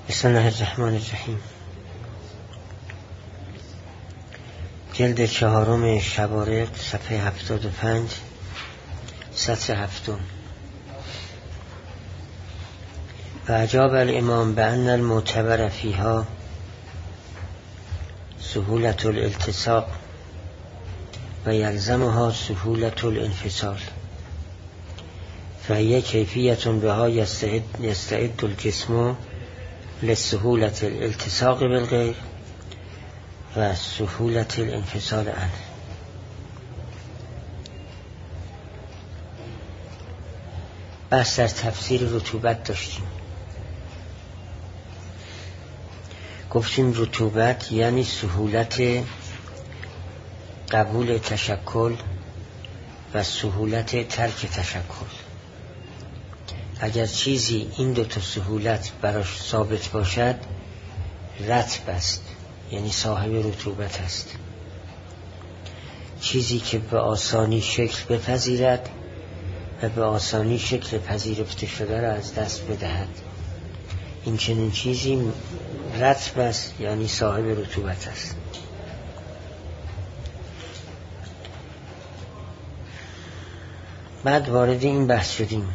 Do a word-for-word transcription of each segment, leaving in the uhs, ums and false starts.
بسم الله الرحمن الرحیم. جلد چهارم شوارق، صفحه هفتاد و پنج، سطر هفتم. و اجاب الامام بأن المعتبر فیها سهولة الالتصاق و یلزمها سهولة الانفصال، فهي کیفیت بها یستعد, یستعد الجسم لسهولة الالتصاق بالغیر و سهولة الانفصال عنه. بحث در تفسیر رطوبت داشتیم. گفتیم رطوبت یعنی سهولت قبول تشکل و سهولت ترک تشکل. اگر چیزی این دو تا سهولت براش ثابت باشد رطب است، یعنی صاحب رطوبت است. چیزی که به آسانی شکل بپذیرد و به آسانی شکل پذیرفته شده را از دست بدهد، این چنین چیزی رطب است، یعنی صاحب رطوبت است. بعد وارد این بحث شدیم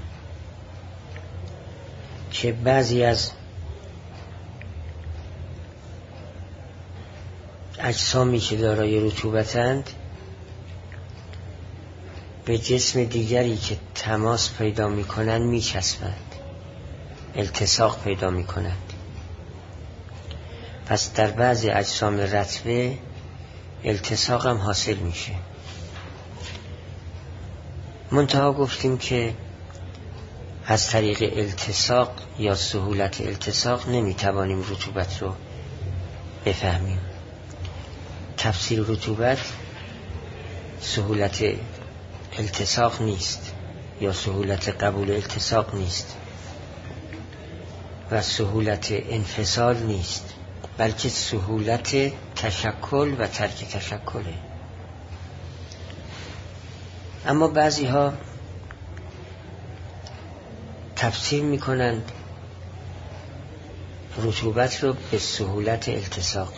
که بعضی از اجسامی که دارای رطوبتند به جسم دیگری که تماس پیدا می کنند می چسبند، التصاق پیدا می کنند. پس در بعضی اجسام رطبه التصاق هم حاصل میشه. منتها گفتیم که از طریق التصاق یا سهولت التصاق نمیتوانیم رطوبت رو بفهمیم. تفسیر رطوبت سهولت التصاق نیست یا سهولت قبول التصاق نیست و سهولت انفصال نیست، بلکه سهولت تشکل و ترک تشکله. اما بعضی ها تفسیر میکنند رطوبت رو به سهولت التصاق.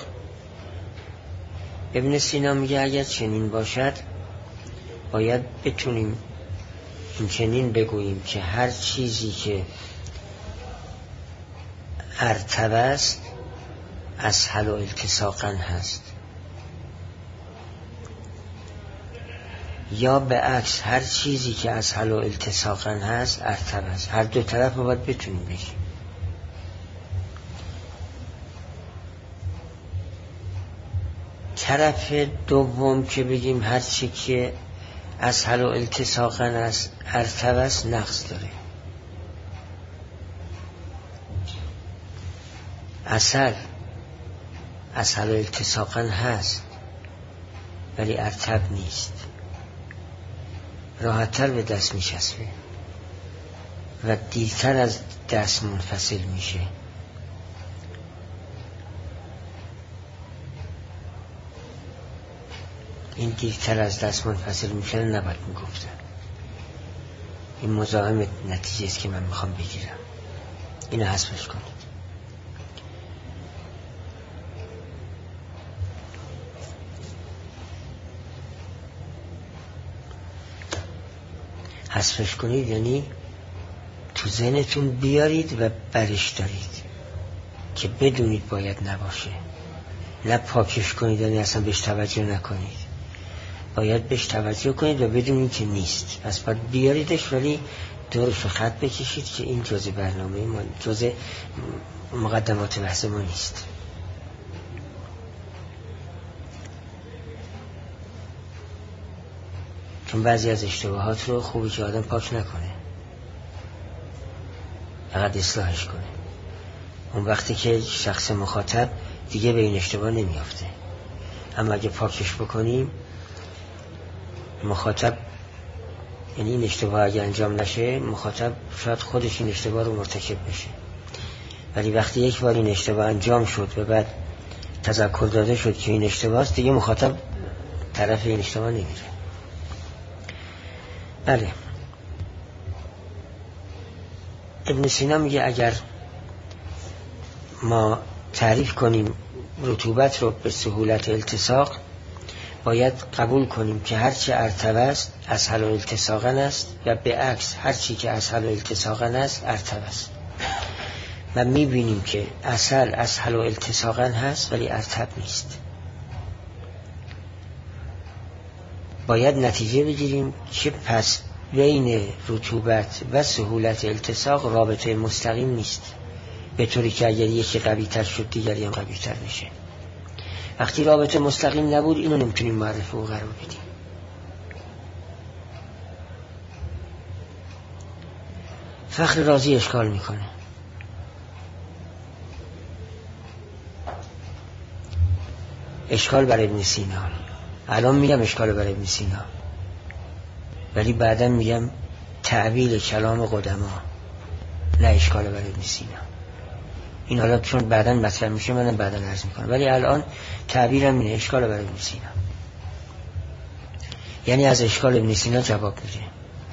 ابن سینا میگه اگر چنین باشد باید بتونیم این چنین بگوییم که هر چیزی که ارتب است اسهل و التصاقا هست، یا به عکس هر چیزی که اسهل و التصاقا هست ارتب است. هر دو طرف رو باید بتونیم بگیم. طرف دوم که بگیم هر چی که اسهل و التصاقا است ارتب است نقص داره. اصل اسهل و التصاقا هست ولی ارتب نیست، راحت‌تر به دست میچسبه و دیرتر از دست منفصل میشه. این دیرتر از دست منفصل میشه نباید میگفتن. این مزاحم نتیجه است که من میخوام بگیرم. اینو حذفش کنید. حذفش کنید یعنی تو ذهنتون بیارید و برش دارید که بدونید باید نباشه. نه پاکش کنید یعنی اصلا بهش توجه نکنید، باید بهش توجه کنید و بدونید که نیست. پس باید بیاریدش ولی دورش خط بکشید که این جزء برنامه ما، جزء مقدمات بحث ما نیست. چون بعضی از اشتباهات رو خوبی که آدم پاک نکنه، فقط اصلاحش کنه. اون وقتی که شخص مخاطب دیگه به این اشتباه نمیافته. اما اگه پاکش بکنیم مخاطب، یعنی این اشتباه اگه انجام نشه مخاطب شاید خودش این اشتباه رو مرتکب بشه. ولی وقتی یک بار این اشتباه انجام شد و بعد تذکر داده شد که این اشتباه است، دیگه مخاطب طرف این اشتباه نمیره. بله. ابن سینا میگه اگر ما تعریف کنیم رطوبت رو به سهولت التصاق، باید قبول کنیم که هرچی ارتوه است اسهل التصاقاً است و به عکس هرچی که اسهل التصاقاً است ارتوه است. و میبینیم که اسهل اسهل التصاقاً هست ولی ارتب نیست. باید نتیجه بگیریم که پس بین رطوبت و سهولت التصاق رابطه مستقیم نیست، به طوری که اگر یکی قوی تر شد دیگری هم قوی تر میشه. وقتی رابطه مستقیم نبود اینو نمیتونیم معرفه و قرار بدیم. فخر رازی اشکال میکنه. اشکال بر ابن سینا. الان میگم اشکال بر ابن سینا، ولی بعدا میگم تعبیل کلام قدما، نه اشکال بر ابن سینا. این حالا چون بعدا مطرح میشه منم بعدا عرض میکنم، ولی الان تعبیرم اینه اشکال بر ابن سینا، یعنی از اشکال ابن سینا جواب میده.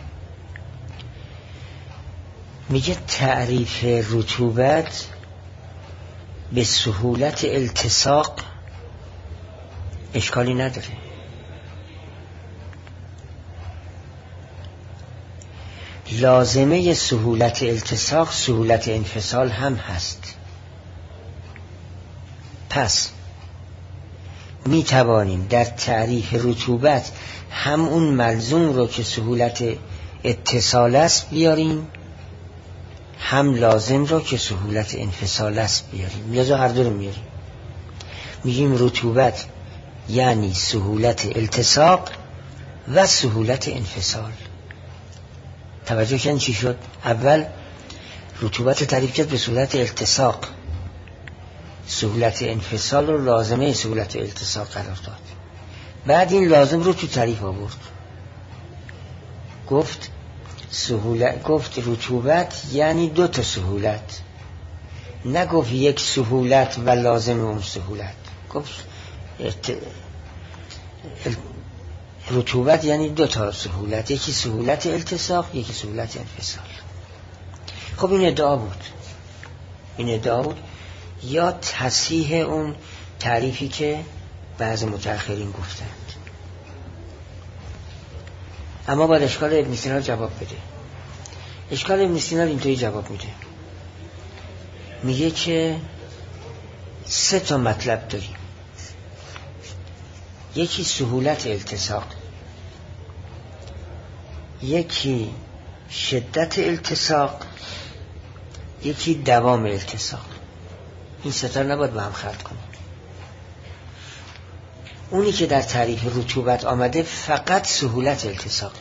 میگه تعریف رطوبت به سهولت التصاق اشکالی نداره. لازمه سهولت التصاق سهولت انفصال هم هست. پس می توانیم در تعریف رطوبت هم اون ملزوم رو که سهولت اتصال است بیاریم، هم لازم رو که سهولت انفصال است بیاریم. لذا هر دو رو میاریم. میگیم رطوبت یعنی سهولت التصاق و سهولت انفصال. توجه کن چی شد؟ اول رطوبت تعریف کرد به سهولت التصاق، سهولت انفصال رو لازمه سهولت التصاق قرار داد. بعد این لازم رو تو تعریف آورد، گفت سهولت، گفت رطوبت یعنی دو تا سهولت، نگفت یک سهولت و لازم اون سهولت. گفت ات... رطوبت یعنی دو تا سهولت، یکی سهولت التصاق یکی سهولت انفصال. خب این ادعا بود، این ادعا بود یا تصحیح اون تعریفی که بعض متأخرین گفتند. اما باید اشکال ابن سینا جواب بده. اشکال ابن سینا اینطوری جواب میده، میگه که سه تا مطلب داریم، یکی سهولت التصاق، یکی شدت التصاق، یکی دوام التصاق. این سه تا نباید با هم خلط کنیم. اونی که در تعریف رطوبت آمده فقط سهولت التصاقه،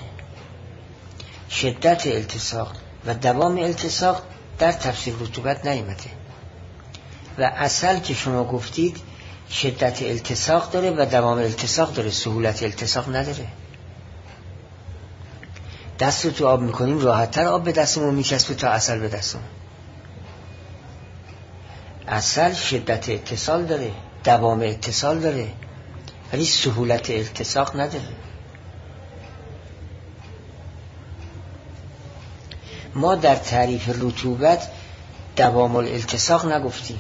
شدت التصاق و دوام التصاق در تفسیر رطوبت نیامده. و اصل که شما گفتید شدت التصاق داره و دوام التصاق داره، سهولت التصاق نداره. دست رو تو آب میکنیم راحت‌تر آب به دستمون میچسبه تا اصل به دستمون. اصل شدت اتصال داره، دوام اتصال داره، ولی سهولت التصاق نداره. ما در تعریف رطوبت دوام الالتصاق نگفتیم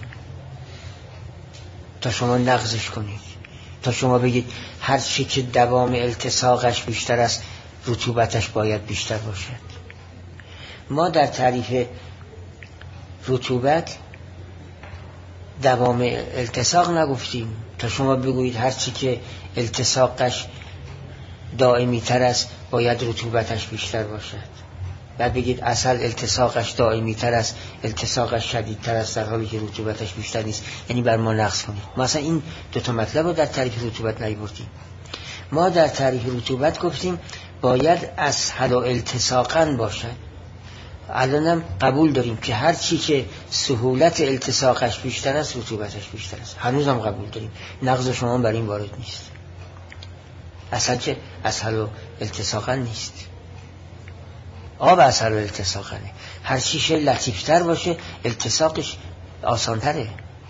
تا شما نقضش کنید، تا شما بگید هر چی که دوام التصاقش بیشتر است رطوبتش باید بیشتر باشد. ما در تعریف رطوبت دوام التصاق نگفتیم تا شما بگویید هر چی که التصاقش دائمی تر است باید رطوبتش بیشتر باشد. بعد بگید اصل التصاقش دائمی تر است، التصاقش شدید تر است در حالی که رطوبتش بیشتر نیست، یعنی بر ما نقص کنید. ما اصلا این دو تا مطلب رو در تعریف رطوبت نیاوردیم. ما در تعریف رطوبت گفتیم باید اصل التصاقاً باشد. الانم قبول داریم که هر چی که سهولت التصاقش بیشتر است رطوبتش بیشتر است. هنوزم قبول داریم، نقض شما بر این وارد نیست. اصلا که اصل التصاقاً نیست، آب اصل التصاقانه. هر چیش لطیفتر باشه التصاقش آسانتره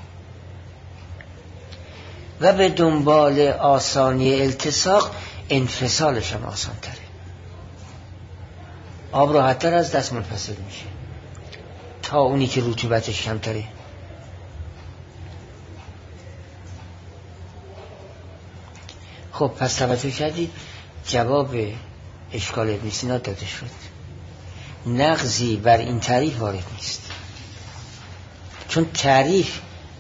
و به دنبال آسانی التصاق انفصالش هم آسانتره. آب راحت‌تر از دست منفصل میشه تا اونی که رطوبتش کمتره. خب پس توجه کردید جواب اشکال ابن سینا داده شد، نقضی بر این تعریف وارد نیست، چون تعریف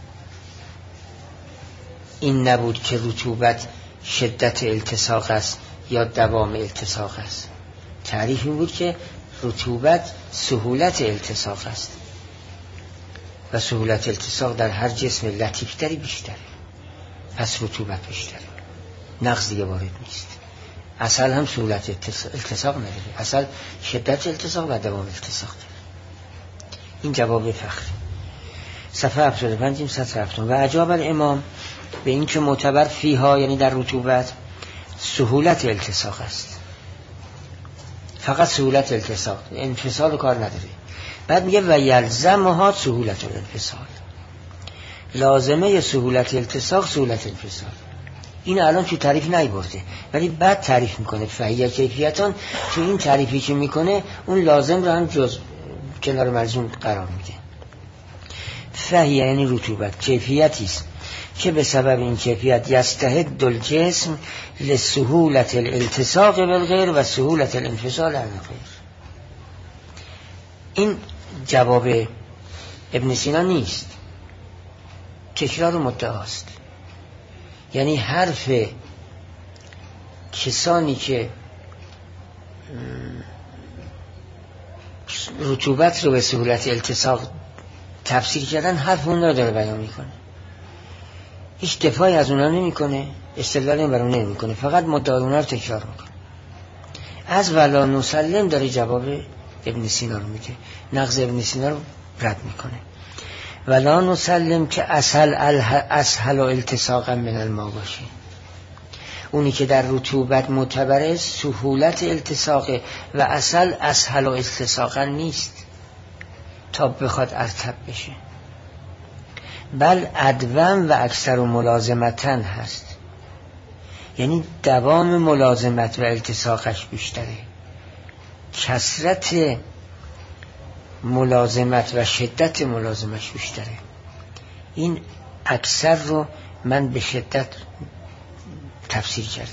این نبود که رطوبت شدت التصاق است یا دوام التصاق است. تعریف این بود که رطوبت سهولت التصاق است و سهولت التصاق در هر جسم لطیفتری بیشتره، پس رطوبت بیشتره. نقض دیگه وارد نیست. اصل هم سهولت التصاق نداره، اصل شدت التصاق و دوام التصاق داره. این جواب فخری. صفحه هفتاد و پنج سطر هفتم. و اجاب الامام به این که معتبر فیها یعنی در رطوبت سهولت التصاق است، فقط سهولت التصاق، انفصال کار نداره. بعد میگه و یلزمها سهولت الانفصال، لازمه سهولت التصاق سهولت انفصال. این الان تو تعریف نیورده ولی بعد تعریف میکنه فهیه کیفیتان. تو این تعریفی که میکنه اون لازم رو هم جز کنار ملزوم قرار میده. فهیه یعنی رطوبت کیفیتی است که به سبب این کیفیت یستهد الجسم لسهولت الالتصاق بالغیر و سهولت الانفصال عن الغیر. این جواب ابن سینا نیست، تکرار مدعاست. یعنی حرف کسانی که رطوبت رو به سهولت التصاق تفسیر کردن حرف اون رو داره بیان میکنه، هیچ دفاعی از اونا نمیکنه، استدلالی بر اون نمیکنه، فقط مدعای اونا رو تکرار میکنه. از ولا نسلم داره جواب ابن سینا رو میده، نقض ابن سینا رو رد میکنه. ولا نسلم که اصل اسهل و التصاقا من الماء باشه، اونی که در رطوبت معتبره سهولت التصاق و اصل اسهل و التصاقا نیست تا بخواد ارتب بشه، بل ادوم و اکثر و ملازمتن هست، یعنی دوام ملازمت و التصاقش بیشتره، کثرت ملازمت و شدت ملازمش بیشتره. این اکثر رو من به شدت تفسیر کردم،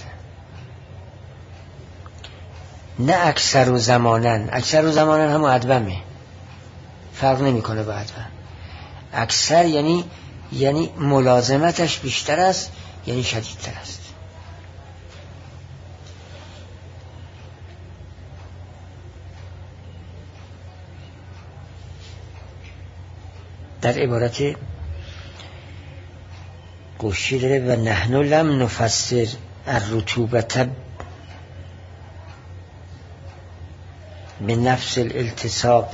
نه اکثر و زمانن. اکثر و زمانن همون ادومه، فرق نمیکنه با ادوم. اکثر یعنی یعنی ملازمتش بیشتر است، یعنی شدیدتر است. در عبارت گوشی داره و نحن لم نفسر الرطوبت به نفس الالتصاق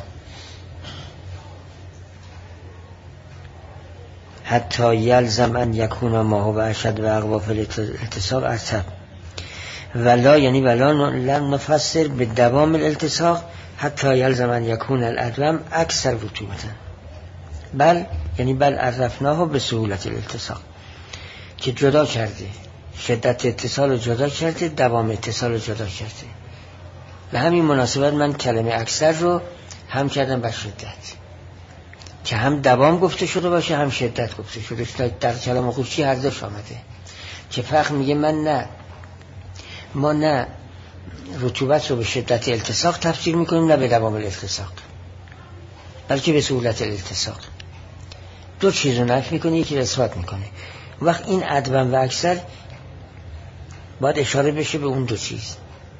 حتی یلزم ان یکون ما هو اشد و اقوا فی الالتصاق ارتب. ولا یعنی ولا لم نفسر به دوام الالتصاق حتی یلزم ان یکون الادوم اکثر رطوبتا، بل یعنی بل عرفناه به سهولت الالتصاق، که جدا کرده شدت اتصال رو جدا کرده، دوام اتصال رو جدا کرده. به همین مناسبت من کلمه اکثر رو هم کردم بر شدت، که هم دوام گفته شده باشه هم شدت گفته شده. در کلام خوشی هر دوش آمده که فقط میگه من نه ما نه رطوبت رو به شدت التصاق تفسیر میکنیم نه به دوام الالتصاق، بلکه به سهولت الالتصاق. دو چیز رو نفی میکنه، یکی رو اثبات میکنه. وقت این ادوم و اکثر باید اشاره بشه به اون دو چیز.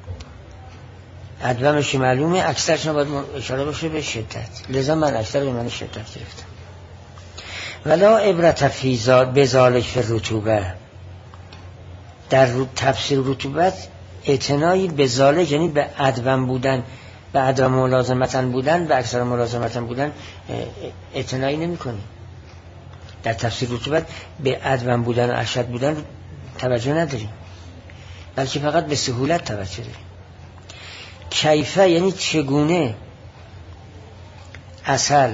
ادومش معلومه، اکثرش باید اشاره بشه به شدت، لذا من اکثر به من شدت گرفتم. ولا عبرت فی بذالک فی الرطوبه، در تفسیر رطوبت اعتنایی به ذالک یعنی به ادوم بودن، به ادوم ملازمتن بودن، به اکثر ملازمتن بودن اعتنایی نمی کنی. در تفسیر رطوبت به ادوم بودن و اشد بودن توجه نداریم، بلکه فقط به سهولت توجه داریم. کیفه یعنی چگونه اصل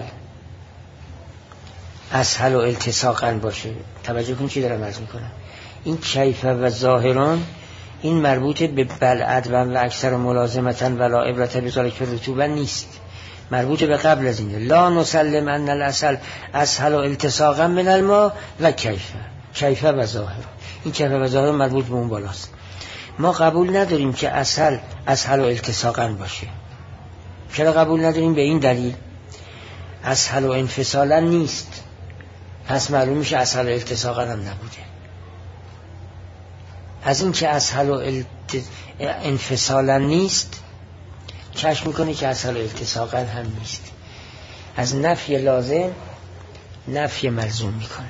اسهل و التصاقا باشه. توجه کن چی دارم عرض میکنم. این کیفه و ظاهران این مربوط به بل ادوم و اکثر ملازمتن ولا عبرت بذالک فی الرطوبه نیست، مربوط به قبل از اینه. لا نسلم ان الاصل اسهل و التصاقا من الماء و کیفه، کیفه و ظاهر. این کیفه و ظاهر مربوط به اون بالاست. ما قبول نداریم که اصل اصل و التصاقا باشه. چرا قبول نداریم؟ به این دلیل اصل و انفصالا نیست، پس معلوم میشه اصل و التصاقا هم نبوده. از این که اصل و الت... انفصالا نیست کشف میکنه که اصل و التصاقا هم نیست. از نفی لازم نفی ملزوم میکنه.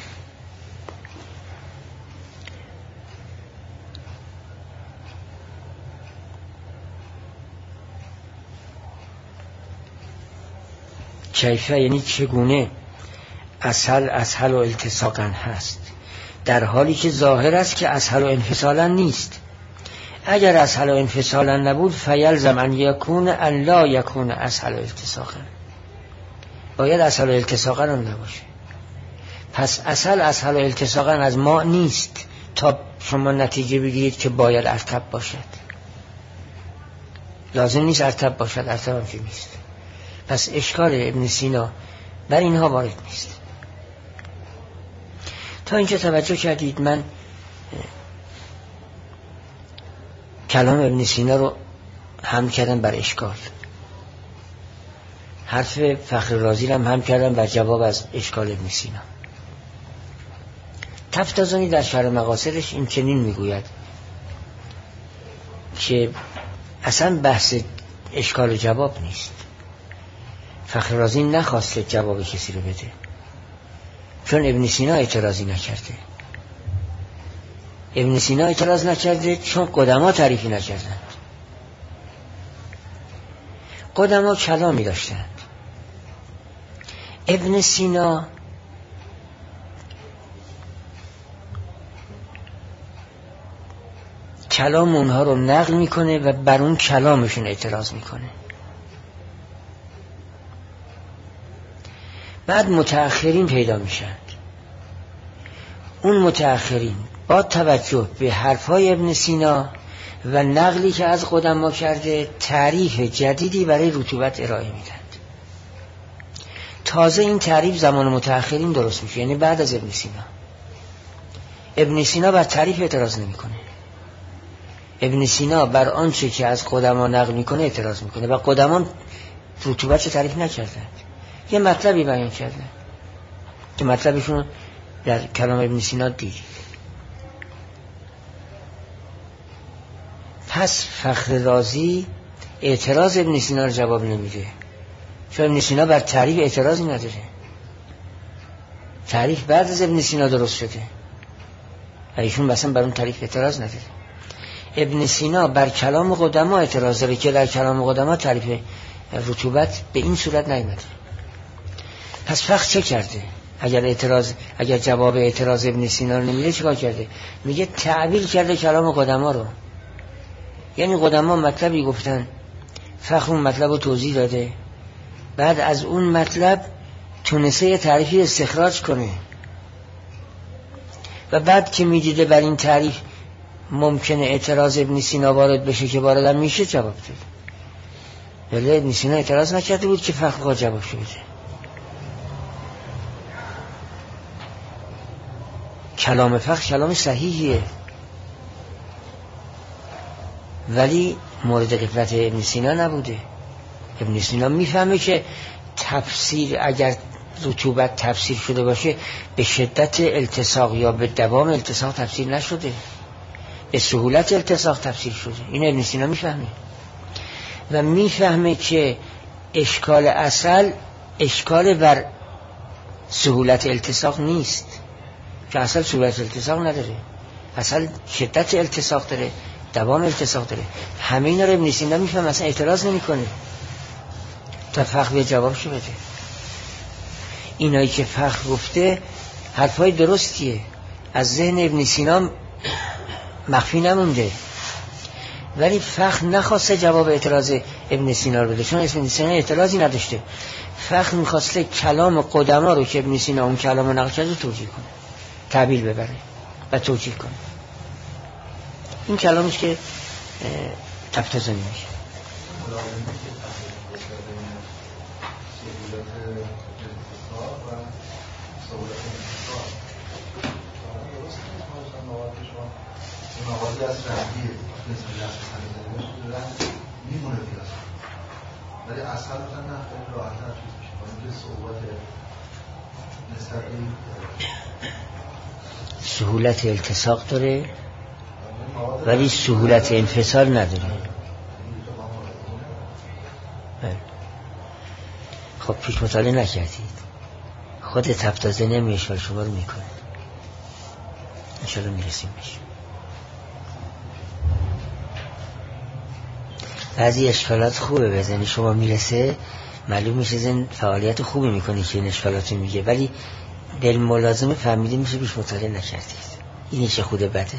کیفه یعنی چگونه اصل اصل و التصاقا هست، در حالی که ظاهر است که اصل و انفصالا نیست. اگر اصل و انفصالا نبود فیلزم ان یکون ان لا یکون اصل و التصاقا، باید اصل و التصاقا هم نباشه. پس اصل اصل و التصاقا از ما نیست تا شما نتیجه بگیرید که باید ارتب باشد. لازم نیست ارتب باشد، ارتب هم که نیست. پس اشکال ابن سینا بر اینها وارد نیست. تا اینجا توجه کردید من کلام ابن سینا رو هم کردم بر اشکال، حرف فخر رازی رو هم هم کردم بر جواب از اشکال ابن سینا. تفتازانی در شرح مقاصدش این چنین میگوید که اصلا بحث اشکال و جواب نیست. فخر رازی نخواست که جواب کسی رو بده، چون ابن سینا اعتراضی نکرده. ابن سینا اعتراض نکرده چون قدما تعریفی نکردند. قدما کلامی داشتند. ابن سینا کلام اونها رو نقل میکنه و بر اون کلامشون اعتراض میکنه. بعد متأخرین پیدا میشند. اون متأخرین با توجه به حرفهای ابن سینا و نقلی که از قدما کرده تعریف جدیدی برای رطوبت ارائه میدند. تازه این تعریف زمان متأخرین درست میشه، یعنی بعد از ابن سینا. ابن سینا بر تعریف اعتراض نمیکنه. ابن سینا بر آنچه که از قدما نقل میکنه اعتراض میکنه و قدما رطوبت تعریف نکردند. یه مطلبی بیان کردن که مطلبشون در کلام ابن سینا دیدید. پس فخر رازی اعتراض ابن سینا رو جواب نمیده، چون ابن سینا بر تعریف اعتراضی نداره. تعریف بعد از ابن سینا درست شده و ایشون مثلا بر اون تعریف اعتراض نداره. ابن سینا بر کلام قدما اعتراض داره که در کلام قدما تعریف رطوبت به این صورت نیامده. پس فخر چه کرده؟ اگر اعتراض اگر جواب اعتراض ابن سینا رو نمیده چیکار کرده؟ میگه تعبیر کرده کلام قدما رو. یعنی قدما مطلبی گفتن، فخر اون مطلب رو توضیح داده، بعد از اون مطلب تونسته تعریفی استخراج کنه و بعد که میدیده بر این تعریف ممکنه اعتراض ابن سینا وارد بشه که وارد هم میشه جواب داد. ولی ابن سینا اعتراض نکرده بود که فخر جواب شده. کلام فخر کلام صحیحیه، ولی مورد غفلت ابن سینا نبوده. ابن سینا میفهمه که تفسیر اگر رطوبت تفسیر شده باشه به شدت التصاق یا به دوام التصاق تفسیر نشده، به سهولت التصاق تفسیر شده. این ابن سینا میفهمه و میفهمه که اشکال اصل اشکال بر سهولت التصاق نیست، که اصل سهولت التصاق نداره، اصل شدت التصاق داره، دوام التصاق داره. همه اینا رو ابن سینا میفهمه، اصلا اعتراض نمیکنه تا فخر جواب شو بده. اینایی که فخر گفته حرفای درستیه، از ذهن ابن سینا مخفی نمونده، ولی فخر نخواسته جواب اعتراض ابن سینا رو بده، چون ابن سینا اعتراضی نداشته. فخر میخواسته کلام قدما رو که ابن سینا اون کلام رو نقل کرده توجیه کنه، تعبیل ببره و توجیه کنه. این کلامش که تفتازانی میشه. قیاس رفتی مثل قیاس سنجانی میمونه قیاس، ولی اصلا مثلا نه خیلی راحت هم چیز میشه با اینکه صعوبت نسبت سهولت التصاق داره ولی سهولت انفصال نداره. خب پیش مطالعه نکردید، خود تفتازه نمی اشکال شما رو میکنه، انشاءالله میرسیم بشه. بعضی اشکالات خوبه بزنی شما میرسه معلوم میشه زن فعالیت خوبی میکنی که این اشکالات میگه، ولی دل ملازمه فهمیده میشه پیش مطالعه نکردید. این چه خوده بده.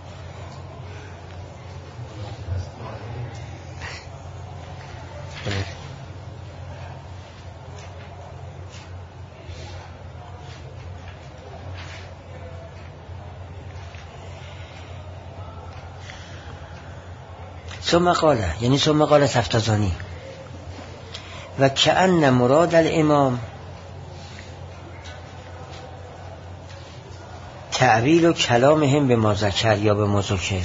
ثم قاله، یعنی ثم قاله تفتازانی و کأن مراد الامام تعبیل و کلامهم به ما ذکر یا به ما ذکر.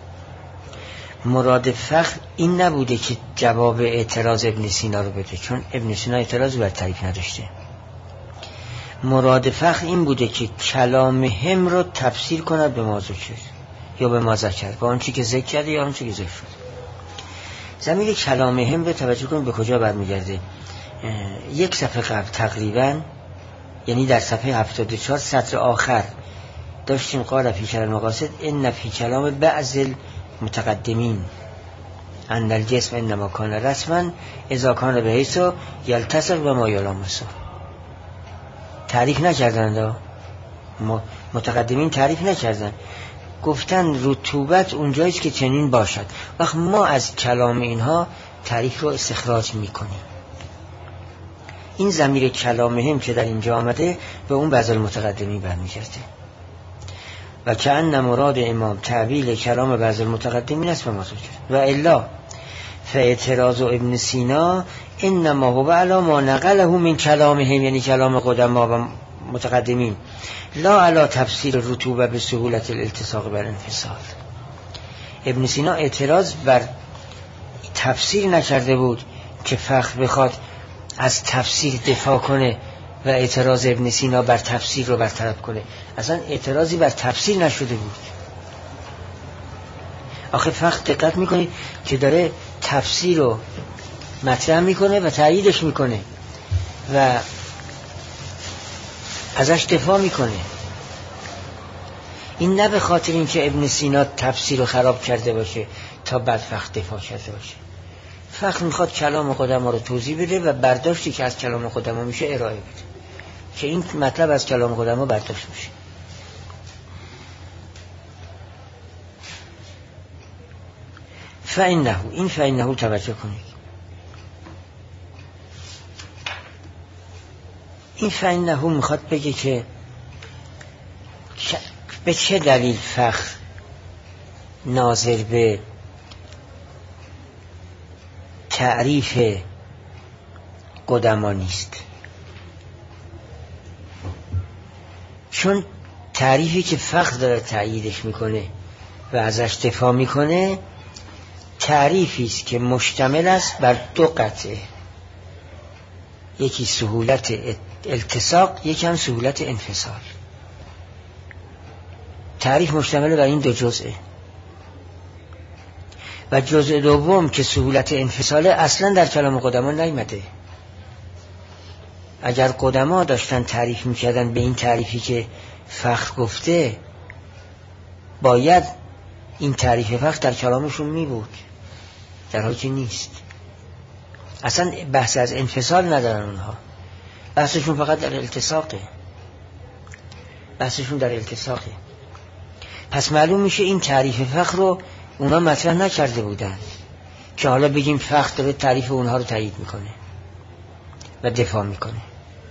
مراد فخر این نبوده که جواب اعتراض ابن سینا رو بده، چون ابن سینا اعتراضی بر تعریف نداشته. مراد فخر این بوده که کلامهم رو تفسیر کند به ما ذکر یا به ما ذکر، با آنچه که ذکر کرده یا آنچه که ذکر شد. ضمیر کلامهم به توجه کنیم به کجا برمیگرده. یک صفحه قبل تقریبا، یعنی در صفحه هفتاد و چهار سطر آخر داشتیم قال فی کلام مقاصد ان فی کلام بعض المتقدمین ان الجسم انما کان رسما اذا کان بحیث یلتصق و ما یلامسه. تعریف نکردند، متقدمین تعریف نکردند، گفتن رطوبت اونجایی که چنین باشد. وقت ما از کلام اینها تعریف رو استخراج میکنیم. این ضمیر کلامهم که در اینجا آمده به اون بعض المتقدمین برمیگرده. و کأن مراد امام تعبیل کلام بعض المتقدمین است به ما ذکر. و الا فاعتراض ابن سینا انما هو علی ما نقله من کلامهم، یعنی کلام قدما و متقدمین، لا علی تفسیر رطوبه به سهولت الالتصاق بر انفصال. ابن سینا اعتراض بر تفسیر نکرده بود که فخر بخواد از تفسیر دفاع کنه و اعتراض ابن سینا بر تفسیر رو برطرف کنه. اصلا اعتراضی بر تفسیر نشده بود. آخه فخر دقت میکنید که داره تفسیر رو مطرح میکنه و تأییدش میکنه و ازش دفاع میکنه. این نه به خاطر اینکه ابن سینا تفسیر رو خراب کرده باشه تا بعد فخر دفاع کرده باشه. فخر میخواد کلام قدما رو توضیح بده و برداشتی که از کلام قدما میشه ارائه بده که این مطلب از کلام قدما برداشت میشه. فإنه، این فإنه توجه کنید، این فإنه میخواد بگه که به چه دلیل فخر ناظر به تعریف قدما نیست. چون تعریفی که فخر داره تأییدش میکنه و ازش دفاع میکنه تعریفی است که مشتمل است بر دو قطعه، یکی سهولت التصاق، یکی هم سهولت انفصال. تعریف مشتمل بر این دو جزئه و جزء دوم که سهولت انفصال اصلا در کلام قدما نیامده. اگر قدما داشتن تعریف میکردن به این تعریفی که فخر گفته، باید این تعریف فخر در کلامشون می بود، در حالی که نیست. اصلا بحث از انفصال ندارن اونها، بحثشون فقط در التصاقه، بحثشون در التصاقه. پس معلوم میشه این تعریف فخر رو اونا مطرح نکرده بودن که حالا بگیم فخر داره تعریف اونها رو تایید میکنه و دفاع میکنه.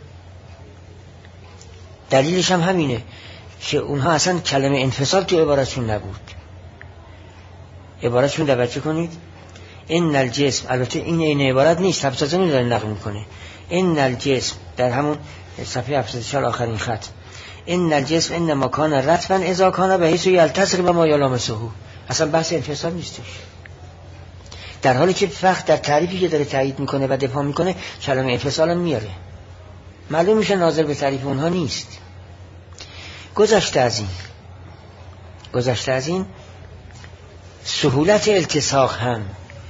دلیلش هم همینه که اونها اصلا کلمه انفصال تو عبارتشون نبود. عبارتشون توجه کنید، ان الجسم، البته این این عبارت نیست، تفسیرش داره نقل میکنه. ان الجسم در همون صفحه هفتاد و چهار آخرین خط، ان الجسم انما کان رطبا اذا کان بحیث یلتصق بما یلامسه. اصلا بحث انفصال نیستش. در حالی که فقط در تعریفی که داره تایید میکنه و دفاع میکنه کلمه انفصال هم میاره، معلوم میشه ناظر به تعریف اونها نیست. گذشته از این گذشته از این سهولت التصاق هم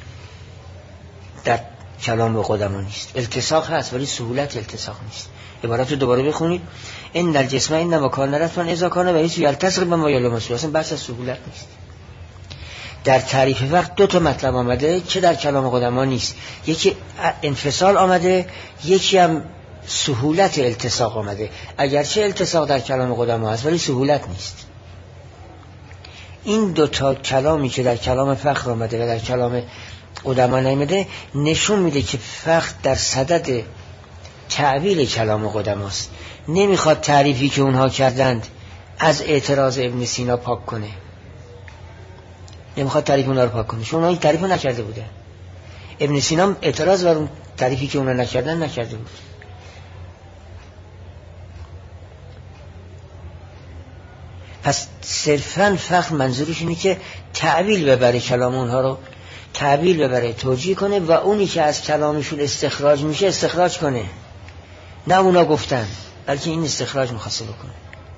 در کلام قدما نیست. التصاق هست ولی سهولت التصاق نیست. عبارت رو دوباره بخونید. ان الجسم انما کان رتبا اذا کان و هیچ یلتصق بما یلمس. اصلا بحث از سهولت نیست. در تعریف وقت دو تا مطلب آمده که در کلام قدما نیست. یکی انفصال آمده، یکی هم سهولت التصاق آمده. اگرچه التصاق در کلام قدما هست ولی سهولت نیست. این دو تا کلامی که در کلام فقه آمده و در کلام قدما نیامده نشون میده که فقه در صدد تعویل کلام قدماست. نمیخواد تعریفی که اونها کردند از اعتراض ابن سینا پاک کنه. نمیخواد تعریف اونها رو پاک کنه، چون اونها این تعریف رو نکرده بوده. ابن سینا اعتراض بر اون تعریفی که اونها نکردن نکرده بود. پس صرفاً فقه منظورش اینه که تعویل ببره کلام اونها رو، تعویل ببره، توجیه کنه و اونی که از کلامشون استخراج میشه استخراج کنه. نه اونا گفتن بلکه این استخراج مخصص بکنه.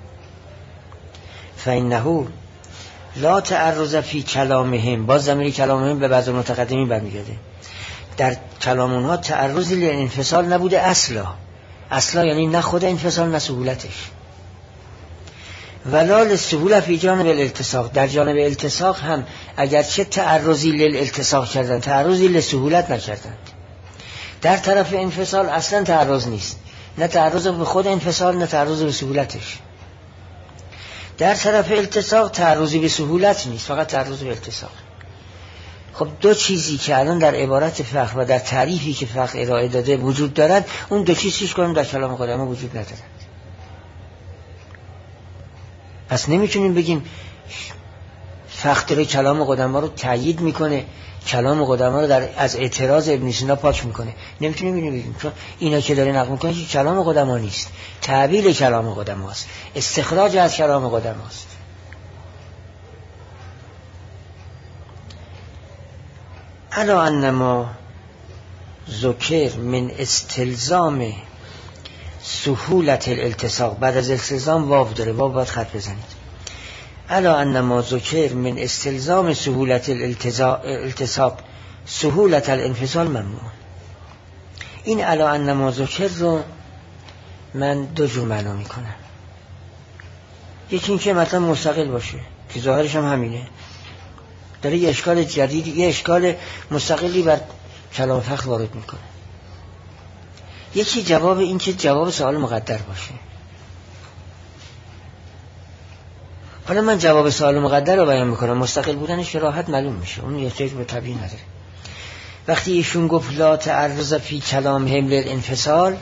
فإنه لا تعرض فی کلامهم، باز ضمیر کلامهم به بعض متقدمین برمیگرده. در کلام اونها تعرضی لانفصال نبوده اصلا. اصلا یعنی نه خود انفصال نه سهولتش. ولا للسهوله فی جانب الالتصاق، در جانب التصاق هم اگرچه تعرضی للالتصاق کردن تعرضی لسهولت نکردند. در طرف انفصال اصلا تعرض نیست، نه تعرض به خود انفصال نه تعرض به سهولتش. در طرف التصاق تعرضی به سهولت نیست، فقط تعرض به التصاق. خب دو چیزی که الان در عبارت فقه و در تعریفی که فقه ارائه داده وجود دارد، اون دو چیز چیش کنیم در کلام قدما وجود ندارد. پس نمیتونیم بگیم فقه داره کلام قدما رو تایید میکنه، کلام قدما رو در از اعتراض ابن سینا پاک میکنه. نمیتونیم اینو بگیم، چون اینا که داره نقل میکنه که کلام قدما نیست، تعبیل کلام قدماست، استخراج از کلام قدماست. الا انما ذکر من استلزام سهولت الالتصاق، بعد از التزام واو داره، واو باید خط بزنید. الا انما ذکر من استلزام سهولت الالتصاق سهولت الانفصال ممنوع. این الا انما ذکر رو من دو جور معنا میکنم. یکی این که مثلا مستقل باشه که ظاهرش هم همینه، داره یه اشکال جدید، یه اشکال مستقلی بر کلام فقه وارد میکنه. یکی جواب این که جواب سوال مقدر باشه. حالا من جواب سوال مقدر رو بیان میکنم، مستقل بودنش راحت معلوم میشه، اون احتیاج به طبیعی نداره. وقتی ایشون گفت لا تعرض فی کلام حمل الانفصال،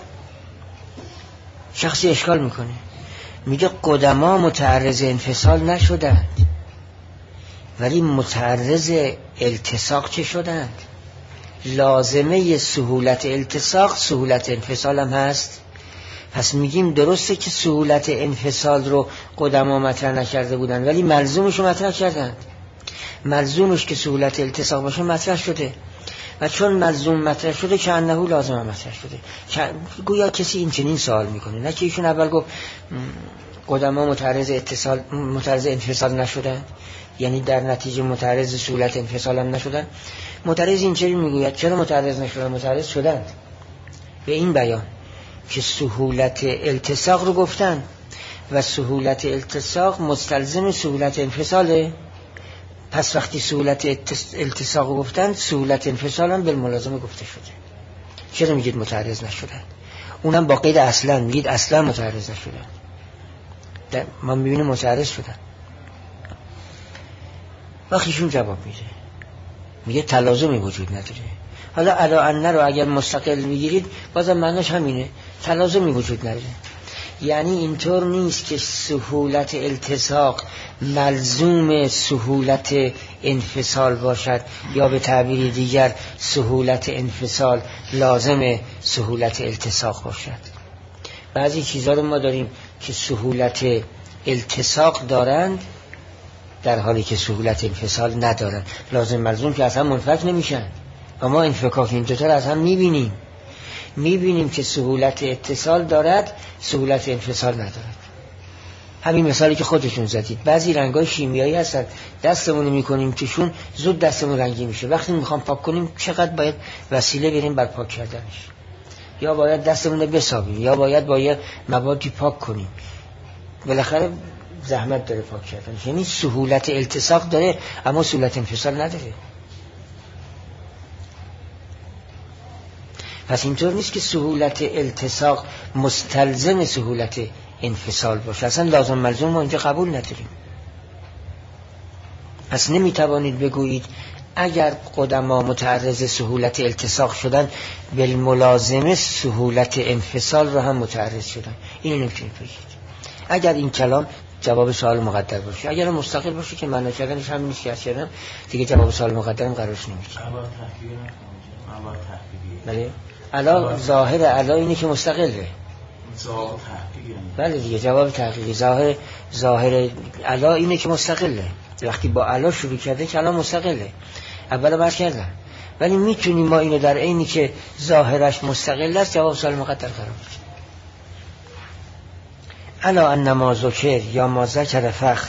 شخصی اشکال میکنه، میگه قدما متعرض انفصال نشدند ولی متعرض التصاق چه شدند؟ لازمه سهولت التصاق سهولت انفصال هم هست. پس میگیم درسته که سهولت انفصال رو قدما مطرح نکرده بودن ولی ملزومش رو مطرح کردند. ملزومش که سهولت التصاق باشه مطرح شده و چون ملزوم مطرح شده که انه لازم مطرح شده. گویا کسی این چنین سوال میکنه، نه که ایشون اول گفت قدما متعرض اتصال متعرض انفصال نشدن، یعنی در نتیجه متعرض سهولت انفصال هم نشدن. معترض این چنین میگوید چرا متعرض نشدن؟ متعرض شدند به این بیان که سهولت التصاق رو گفتن و سهولت التصاق مستلزم سهولت انفصاله. پس وقتی سهولت التصاق رو گفتن سهولت انفصال هم بالملازمه گفته شده. چرا میگید متعرض نشدن؟ اونم با قید اصلا، میگید اصلا متعرض نشدن، ما میبینیم متعرض شدن. وقتیشون جواب میده، میگه تلازمی وجود نداره. حالا الا ان رو اگر مستقل بگیرید بازم معناش همینه، تلازمی وجود نداره. یعنی اینطور نیست که سهولت التصاق ملزوم سهولت انفصال باشد یا به تعبیر دیگر سهولت انفصال لازم سهولت التصاق باشد. بعضی چیزا رو ما داریم که سهولت التصاق دارند در حالی که سهولت انفصال ندارن. لازم ملزوم که اصلا منفک نمیشن و ما انفکاک این دوتا رو از هم میبینیم میبینیم که سهولت اتصال دارد، سهولت انفصال ندارد. همین مثالی که خودتون زدید، بعضی رنگای شیمیایی هستن دستمون میکنیم توشون زود دستمون رنگی میشه، وقتی میخوام پاک کنیم چقدر باید وسیله بریم بر پاک کردنش، یا باید دستمون رو بسابیم یا باید باید موادی پاک کنیم، بالاخره زحمت داره پاک کردن. یعنی سهولت التصاق داره اما سهولت انفصال نداره. پس اینطور نیست که سهولت التصاق مستلزم سهولت انفصال باشه، اصلا لازم ملزوم ما اینجا قبول نداریم. پس نمیتوانید بگویید اگر قدما متعرض سهولت التصاق شدن بالملازمه سهولت انفصال رو هم متعرض شدن، اینو نمیتونید بگید. اگر این کلام جواب سوال مقدر باشه، اگر مستقل باشه که معنی کردنش همین نیست که از کردم دیگه جواب سوال مقدرم قرارش نمیشه. بله علا ظاهر علا اینه که مستقله. بله دیگه جواب تحقیقی ظاهر ظاهر علا اینه که مستقله. وقتی با علا شروع کرده کلام مستقله. اولا بحث کردم. ولی میتونیم ما اینو در عینی که ظاهرش مستقل است جواب سوال مقدر قرار بدیم. علا ان ما ذکر یا ما ذکر فخر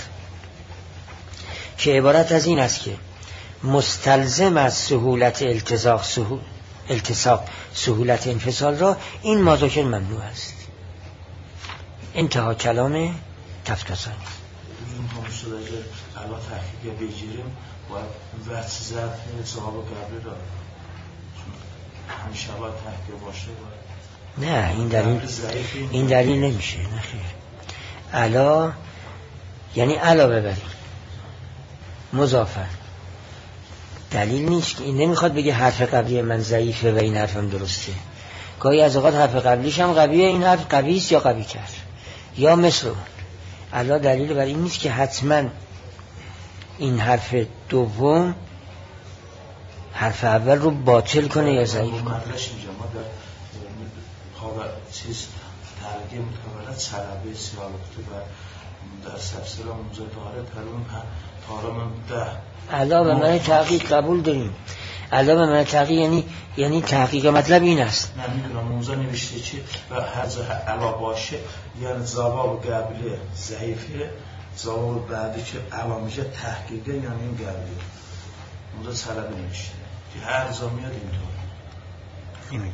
که عبارت از این است که مستلزم از سهولت التصاق سهول التصاق سهولت انفصال را این ما ذکر ممنوع است. انتها کلام تفتازانی. این هم شده که علا تحقیق بگیریم باید وقت ظرف صحابه قبلی را همیشه باید تحقیق باشه باید. نه این دلیل این دلیل نمیشه. نه خیر. علا یعنی علا ببریم مضافه دلیل نیست که این نمیخواد بگه حرف قبلی من ضعیفه و این حرفم درسته. گاهی از اوقات حرف قبلیش هم قویه، این حرف قوی است یا قوی کرد یا مثل اون. علا دلیل بر این نیست که حتما این حرف دوم حرف اول رو باطل کنه یا ضعیف کنه. مدرش اینجا ما در حالا چیز ترگه متقابلت سلبه سیالکتی و در سبسیل موزه داره ترون تارم ده علا به من تحقیق قبول داریم. علا به من تحقیق یعنی یعنی تحقیق مطلب این است. نه میدونم موزه نوشته چی و هر جا علا باشه یعنی جواب قبلی ضعیفه، جواب بعدی که علا میشه تحقیقه یعنی این قبلی موزه سلبه نوشته که هر جا میاد اینطور نمیدونم.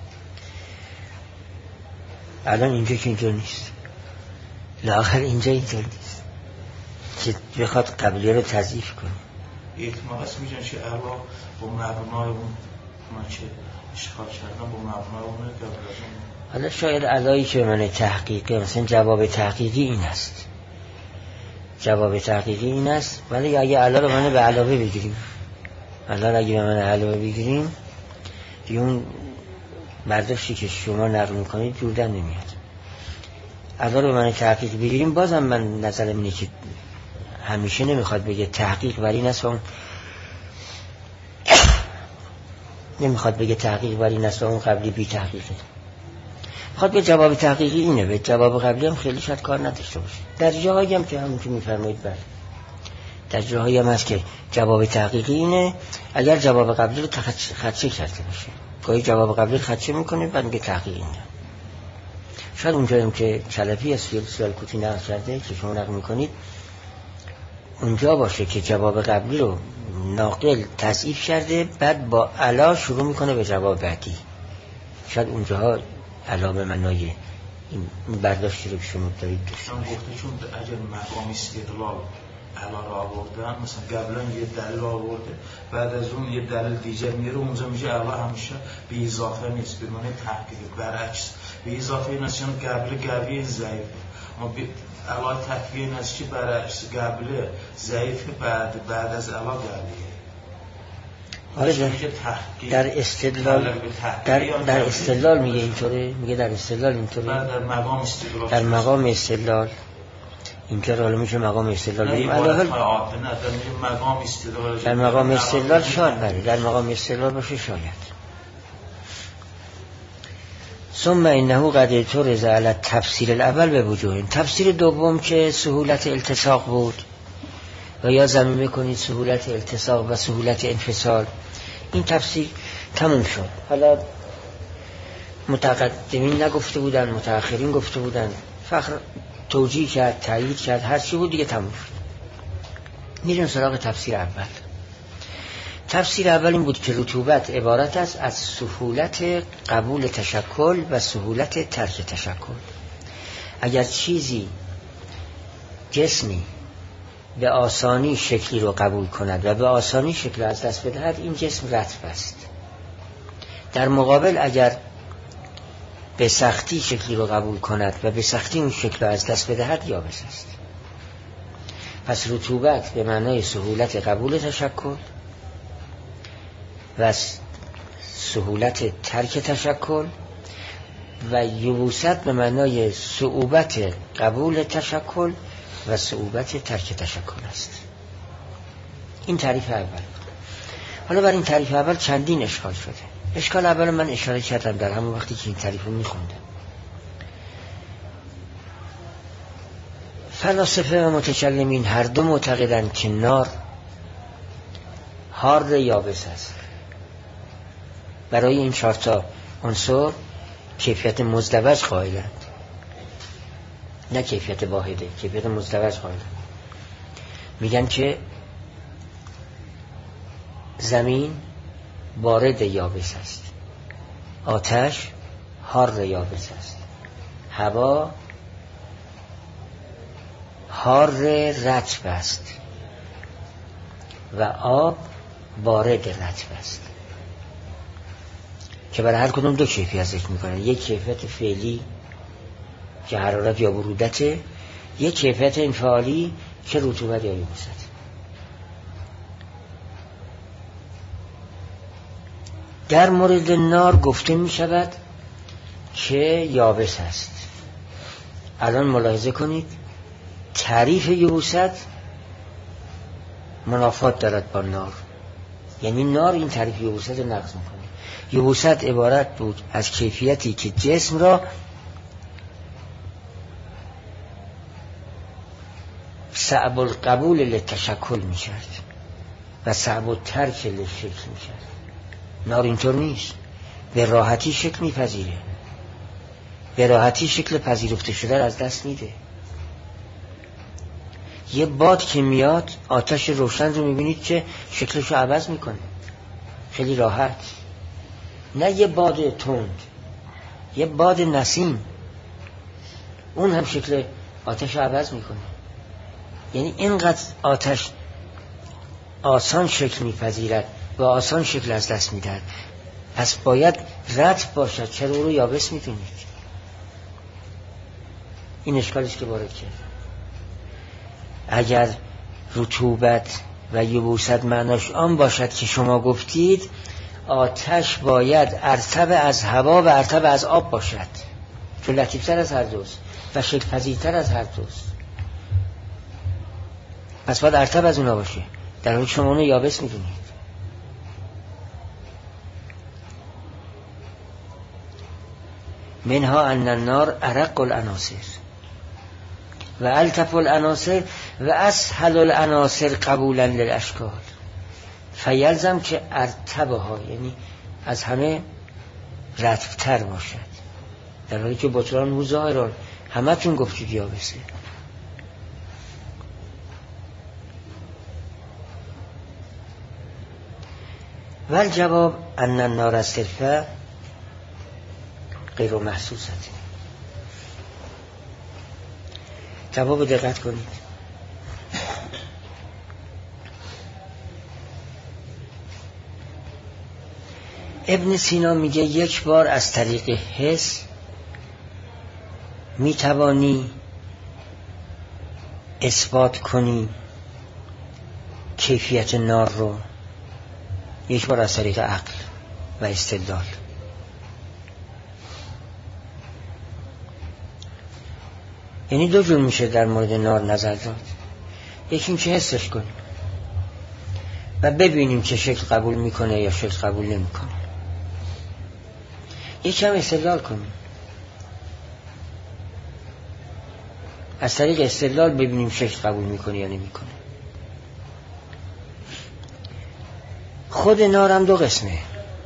الان اینجا که اینجا نیست، لااخر اینجا اینطور نیست که بخواد قبلیه رو تضعیف کنه. احتمال هست میگن که علا با مبنای اون ما که اشکال کردن با مبنای اونه قبل. حالا شاید علایی که من تحقیقی مثلا جواب تحقیقی این است، جواب تحقیقی این است، ولی اگه علا رو من به علاوه بگیریم، علا رو اگه به من علاوه بگیریم دیگه اون برداشتی که شما نقل میکنید جوردن نمیاد. علا رو به من تحقیق بگیریم بازم من نظرم اینه که همیشه نمیخواد بگه تحقیق بر این است و اون نمیخواد بگه تحقیق بر این است و اون قبلی بی تحقیقه. میخواد به جواب تحقیقی اینه، به جواب قبلی هم خیلی شاید کار نداشته باشه. در جاهایی هم که همون که میفرمایید بله در جاهایی هم هست که جواب تحقیقی اینه اگر جواب قبلی رو خدشه کرده باشه. گاهی جواب قبلی خدشه میکنه بعد میگه تحقیقی اینه. شاید اونجا هم که چلپی از فیل سیال کوتی نقل کرده که شما نقل میکنید اونجا باشه که جواب قبلی رو ناقل تضعیف کرده بعد با علا شروع میکنه به جواب بعدی. شاید اونجاها علا به معنای این برداشتی رو که شما دارید داشته باشه. گفته چون اگر مقام استدلال علا را آوردن مثلا قبلا یه دلیل آورده بعد از اون یه دلیل دیگر میره اونجا میشه علا همیشه به اضافه نیست به معنی تحقیق، برعکس به اضافه این است چون قبل قوی ضعیفه اما علا تحقیق این است که برعکس قبل ضعیفه بعد بعد از علا قویه. آره در استدلال در در استدلال میگه اینطوره، میگه در استدلال اینطوره، در مقام استدلال در مقام استدلال اینطور حالا میشه مقام استدلال بریم علاوه مقام استدلال در مقام استدلال شاید بله در مقام استدلال باشه شاید. ثم انه قد ترز علی تفسیر الاول به وجوه. تفسیر دوم که سهولت التصاق بود و یا ضمیمه کنید سهولت التصاق و سهولت انفصال. این تفسیر تموم شد. حالا متقدمین نگفته بودن، متأخرین گفته بودن، فخر توجیه کرد، تایید کرد، هر چی بود دیگه تموم شد. میریم سراغ تفسیر اول. تفسیر اول این بود که رطوبت عبارت است از سهولت قبول تشکل و سهولت ترک تشکل. اگر چیزی جسمی به آسانی شکلی رو قبول کند و به آسانی شکل از دست بدهد، این جسم رطب است. در مقابل اگر به سختی شکلی رو قبول کند و به سختی اون شکل رو از دست بدهد، یابس است. پس رطوبت به معنای سهولت قبول تشکل و سهولت ترک تشکل و یبوست به معنای صعوبت قبول تشکل و صعوبت ترک تشکل است. این تعریف اول. حالا بر این تعریف اول چندین اشکال شده. اشکال اول من اشاره کردم در همون وقتی که این تعریف رو میخوندم. فلاسفه و متکلمین هر دو معتقدند که نار هارد یابس است. برای این چهار تا عنصر کیفیت مزدوج قائلند، نه کیفیت واحده، کیفیت مزدوج قائلند. میگن که زمین بارد یابس است، آتش حار یابس است، هوا حار رطب است و آب بارد رطب است، که برای هر کدوم دو کیفیت ذکر میکنن. یک کیفیت فعلی که حرارت یا برودته، یک کیفیت انفعالی که رطوبت یا یبوست. در مورد نار گفته می شود که یابس است. الان ملاحظه کنید تعریف یبوست منافات دارد با نار، یعنی نار این تعریف یبوست رو نقض میکنه. یبوست عبارت بود از کیفیتی که جسم را صعب القبول للتشکل میکرد و صعب الترک للشکل میکرد. نار اینطور نیست، به راحتی شکل میپذیره، به راحتی شکل پذیرفته شده از دست میده. یه باد که میاد آتش روشن رو میبینید که شکلشو عوض میکنه خیلی راحت. نه یه باد تند، یه باد نسیم، اون هم شکل آتش رو عوض میکنه. یعنی اینقدر آتش آسان شکل میپذیرد و آسان شکل از دست میدهد. پس باید رطب باشد، چرا او رو یابس میدونید؟ این اشکالیست که وارد کرد. اگر رطوبت و یبوست معناش آن باشد که شما گفتید، آتش باید ارطب از هوا و ارطب از آب باشد، چون لطیفتر از هر دوست و شکل پذیرتر از هر دوست. پس باید ارطب از اونا باشه، در حالی شما اونو یابس میدونید. منها ان النار ارق العناصر و الطف العناصر و اسهل العناصر قبولا للاشکال، فیلزم که ارطبها، یعنی از همه رطب‌تر باشد، در حالی که بطلان و ظاهران همه تون گفتید یابسه. و الجواب ان النار صرفه غیر محسوسه. جواب دقت کنید. ابن سینا میگه یک بار از طریق حس میتوانی اثبات کنی کیفیت نار رو، یک بار از طریق عقل و استدلال. یعنی دو جور میشه در مورد نار نظر داد. یکی این که حسش کنیم و ببینیم که شکل قبول میکنه یا شکل قبول نمیکنه. یکی هم استدلال کنیم، از طریق استدلال ببینیم شکل قبول میکنه یا نمیکنه. خود نارم دو قسمه.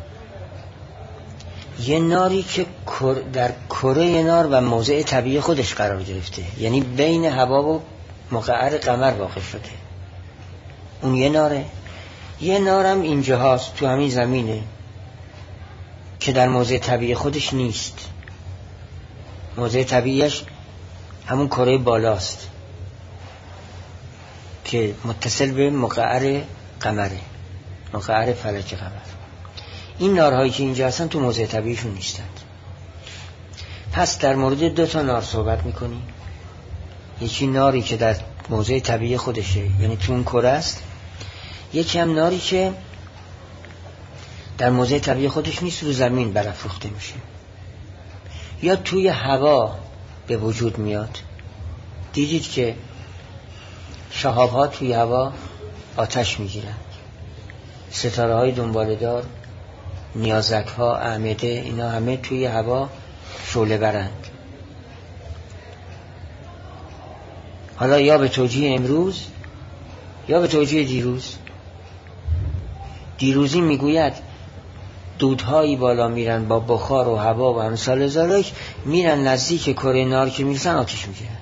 یه ناری که در کره نار و موضع طبیعی خودش قرار گرفته، یعنی بین هوا و مقعر قمر واقع شده، اون یه ناره. یه نارم اینجا هاست، تو همین زمینه، که در موضع طبیعی خودش نیست. موضع طبیعیش همون کره بالاست که متصل به مقعر قمره، مقعر فلک قمر. این نارهایی که اینجا هستن تو موضع طبیعیشون نیستند. پس در مورد دو تا نار صحبت میکنیم. یکی ناری که در موضع طبیعی خودشه، یعنی تو اون کره است. یکی هم ناری که در موضع طبیعی خودش نیست، رو زمین برافروخته میشه یا توی هوا به وجود میاد. دیدید که شهاب ها توی هوا آتش میگیرن، ستاره های دنباله‌دار، نیازک ها، اعمده، اینا همه توی هوا شعله برند. حالا یا به توجیه امروز یا به توجیه دیروز. دیروزی میگوید دودهایی بالا میرن با بخار و هوا و امثال ذالک، میرن نزدیک کره نار که میرسن آتش میگیرن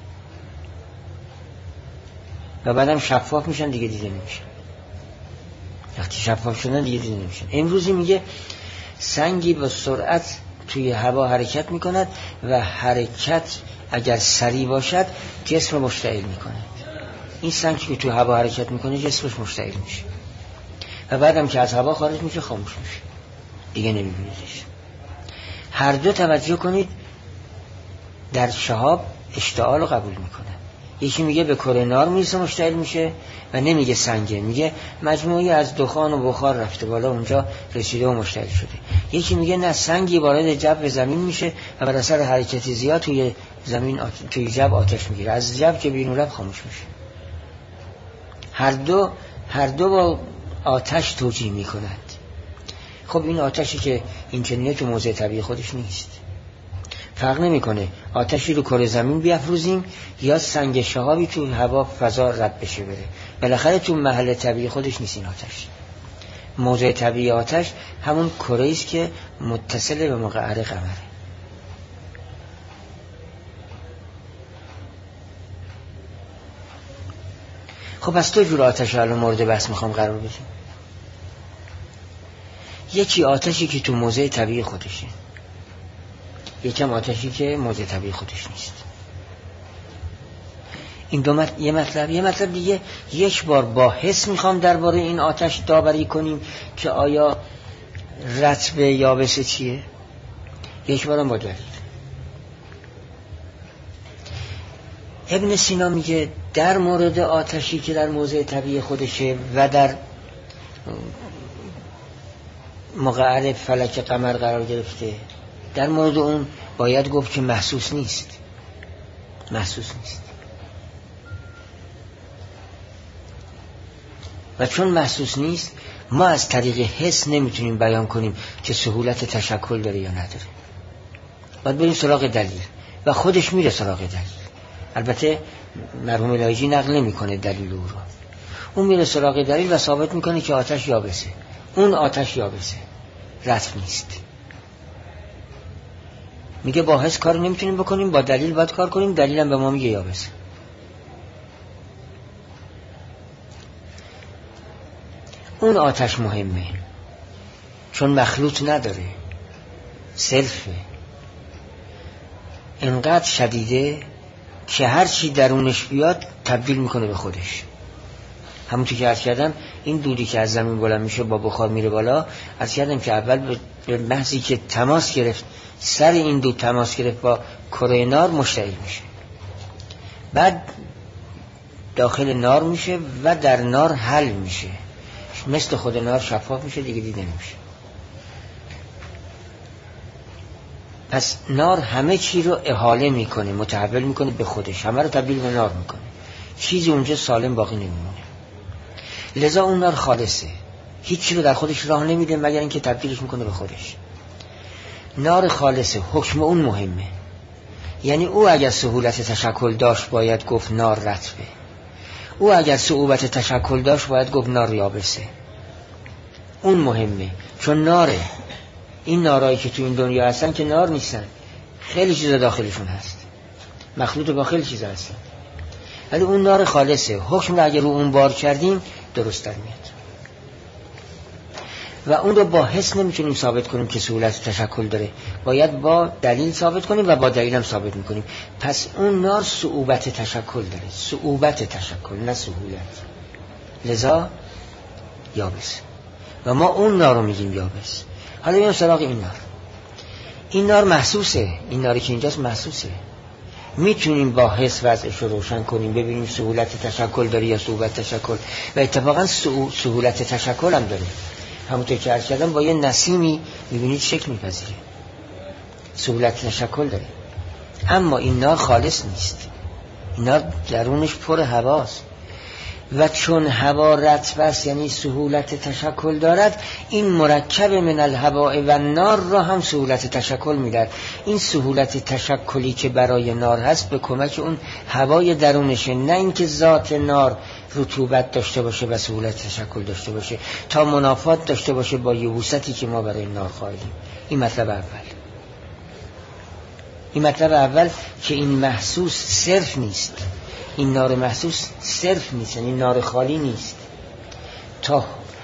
و بعدم شفاف میشن، دیگه دیده نمیشن. وقتی شفاف شدن دیگه دیده نمیشن. امروزی میگه سنگی با سرعت توی هوا حرکت میکند و حرکت اگر سریع باشد جسم رو مشتعل میکنه. این سنگی که توی هوا حرکت میکنه جسمش مشتعل میشه و بعدم که از هوا خارج میشه خاموش میشه، دیگه نمیبینیدش. هر دو توجه کنید در شهاب اشتعال رو قبول میکنه. یکی میگه به کره نار میرسه مشتعل میشه و نمیگه سنگه، میگه مجموعی از دخان و بخار رفته بالا اونجا رسیده و مشتعل شده. یکی میگه نه، سنگی وارد جو زمین میشه و بر اثر حرکتی زیاد توی زمین آت... توی جو آتش میگیره، از جو که بیرون رفت خاموش میشه. هر دو هر دو با آتش توجیه میکنند. خب این آتشی که این چنینه تو موضع طبیعی خودش نیست. فرق نمیکنه آتشی رو کره زمین بیافروزیم یا سنگ شهابی تو هوا فضا رد بشه بره، بالاخره تو محل طبیعی خودش نیست این آتش. موضع طبیعی آتش همون کره است که متصل به مقعر قمره. خب از دو جور آتش الان مورد بحث میخوام قرار بدیم. یکی آتشی که تو موضع طبیعی خودشه، یکم آتشی که موضع طبیعی خودش نیست. این دو مط... یه مطلب. یه مطلب دیگه، یک بار با حس میخوام درباره این آتش داوری کنیم که آیا رطب یابسه چیه، یک بارم با دلیل. ابن سینا میگه در مورد آتشی که در موضع طبیعی خودشه و در مقعر فلک قمر قرار گرفته، در مورد اون باید گفت که محسوس نیست. محسوس نیست و چون محسوس نیست ما از طریق حس نمیتونیم بیان کنیم که سهولت تشکل داره یا نداره. باید بریم سراغ دلیل و خودش میره سراغ دلیل. البته مرحوم لایجی نقل نمیکنه دلیل او رو، اون میره سراغ دلیل و ثابت میکنه که آتش یابسه. اون آتش یابسه، رطب نیست. میگه با حس کار نمیتونیم بکنیم، با دلیل باید کار کنیم. دلیلم به ما میگه یابسه. اون آتش مهمه چون مخلوط نداره، سلفه، انقدر شدیده که هر چی درونش بیاد تبدیل میکنه به خودش. همونطور که عرض کردم این دودی که از زمین بلند میشه با بخار میره بالا، عرض کردم که اول به محضی که تماس گرفت، سر این دود تماس گرفت با کره نار، مشتعل میشه، بعد داخل نار میشه و در نار حل میشه، مثل خود نار شفاف میشه، دیگه دیده نمیشه. پس نار همه چی رو احاله میکنه، متحول میکنه به خودش، همه رو تبدیل به نار میکنه، چیزی اونجا سالم باقی نمیمونه. لذا اون نار خالصه، هیچی رو در خودش راه نمیده مگر اینکه تبدیلش میکنه به خودش. نار خالصه، حکم اون مهمه. یعنی او اگر سهولت تشکل داشت باید گفت نار رطبه، او اگر صعوبت تشکل داشت باید گفت نار یابسه. اون مهمه، چون ناره. این نارایی که تو این دنیا هستن که نار نیستن، خیلی چیزا داخلشون هست، مخلوط با خیلی چیزا هستن، ولی اون نار خالصه. حکم رو اگه رو اون بار کردیم درست در میاد و اون رو با حس نمیتونیم ثابت کنیم که سهولت تشکل داره، باید با دلیل ثابت کنیم و با دلیل هم ثابت میکنیم. پس اون نار صعوبت تشکل داره، صعوبت تشکل نه سهولت، لذا یابس و ما اون نار رو میگیم یابس. حالا بیایم سراغ این نار. این نار محسوسه، این ناری که اینجاست محسوسه، میتونیم با حس وضعش رو روشن کنیم، ببینیم سهولت تشکل داره یا صعوبت تشکل، و اتفاقا سهولت تشکل هم داره. همونطور که عرض کردم با یه نسیمی میبینید شکل میپذیره، سهولت تشکل داره. اما این نار خالص نیست، این نار درونش پر هواست و چون هوا رطب است یعنی سهولت تشکل دارد، این مرکب من الهواء و نار را هم سهولت تشکل میدهد. این سهولت تشکلی که برای نار هست به کمک اون هوای درونشه، نه اینکه ذات نار رطوبت داشته باشه و سهولت تشکل داشته باشه تا منافات داشته باشه با یبوستی که ما برای نار خواهیم. این مطلب اول. این مطلب اول که این محسوس صرف نیست، این نار محسوس صرف نیست، این نار خالی نیست، تا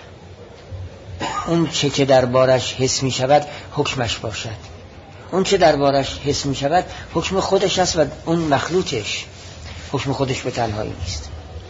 اون چه که دربارش حس می شود حکمش باشد. اون چه دربارش حس می شود حکم خودش است و اون مخلوطش حکم خودش به تنهایی نیست.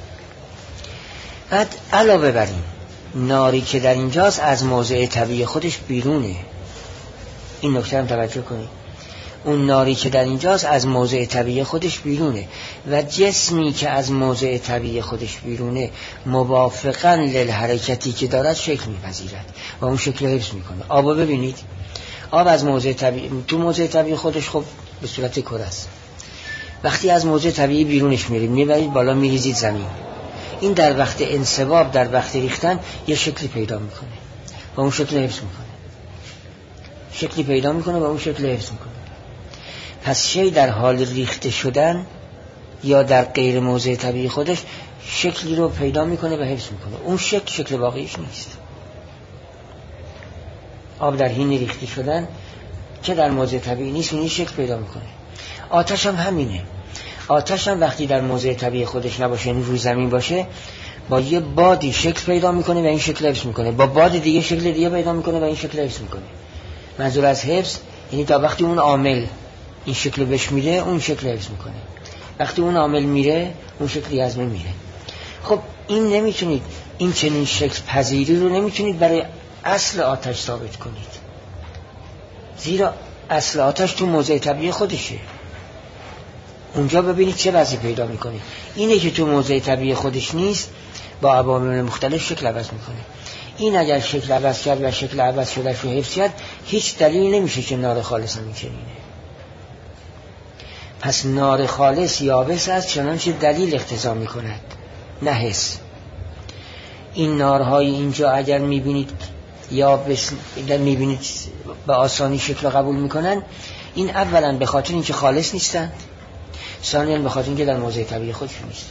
بعد علاوه بر این، ناری که در اینجاست از موضع طبیعی خودش بیرونه. این نکته هم توجه کنید، اون ناری که در اینجاست از موضع طبیعی خودش بیرونه و جسمی که از موضع طبیعی خودش بیرونه موافقاً للحرکتی که دارد شکل میپذیرد و اون شکل حفظ میکنه. آب ببینید، آب از موضع طبیعی تو موضع طبیعی خودش خب به صورت کره است، وقتی از موضع طبیعی بیرونش میرید میبرید بالا میریزید زمین، این در وقت انسباب، در وقت ریختن یه شکلی پیدا میکنه و اون شکل حفظ میکنه، شکلی پیدا میکنه و اون شکل حفظ میکنه. پس شی در حال ریخته شدن یا در غیر موضع طبیعی خودش شکلی رو پیدا میکنه و حفظ میکنه، اون شکل شکل واقعیش نیست. آب در حین ریخته شدن که در موضع طبیعی نیست این شکل پیدا میکنه. آتش هم همینه، آتش هم وقتی در موضع طبیعی خودش نباشه، یعنی روی زمین باشه، با یه بادی شکل پیدا میکنه و این شکل حفظ میکنه، با باد دیگه شکل دیگه پیدا میکنه و این شکل حفظ میکنه. منظور از حفظ یعنی تا وقتی اون عامل این شکل بهش میره اون شکل حفظ میکنه، وقتی اون عامل میره اون شکلی از من میره. خب این نمیتونید، این چنین شکل پذیری رو نمیتونید برای اصل آتش ثابت کنید، زیرا اصل آتش تو موضع طبیعی خودشه. اونجا ببینید چه وضعی پیدا میکنه، اینه که تو موضع طبیعی خودش نیست، با عوامل مختلف شکل عوض میکنه. این اگر شکل عوض کرد و شکل عوض شدهش رو حفظ کرد، هیچ دلیل نمیشه که نار خالص هم چنینه. پس نار خالص یابس است چنانچه دلیل اقتضا میکند نه حس. این نارهای اینجا اگر میبینید یابس میبینید به آسانی شکل قبول میکنن، این اولا به خاطر اینکه خالص نیستند، ثانیاً به خاطر اینکه در موضع طبیعی خودشون نیستند.